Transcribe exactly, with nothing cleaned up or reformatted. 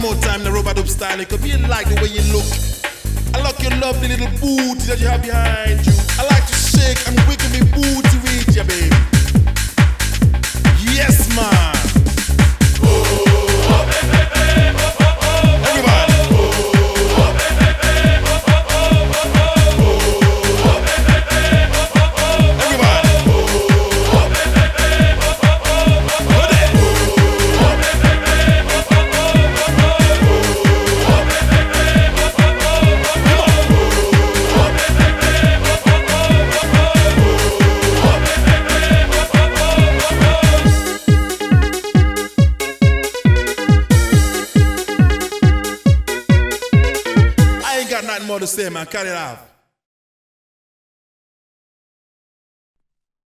more time the rubber dub style, because you like the way you look. I like your lovely little booty that you have behind you. I like to shake and wiggle me booty with you, baby. Yes, man. Got nothing more to say, man. Cut it off.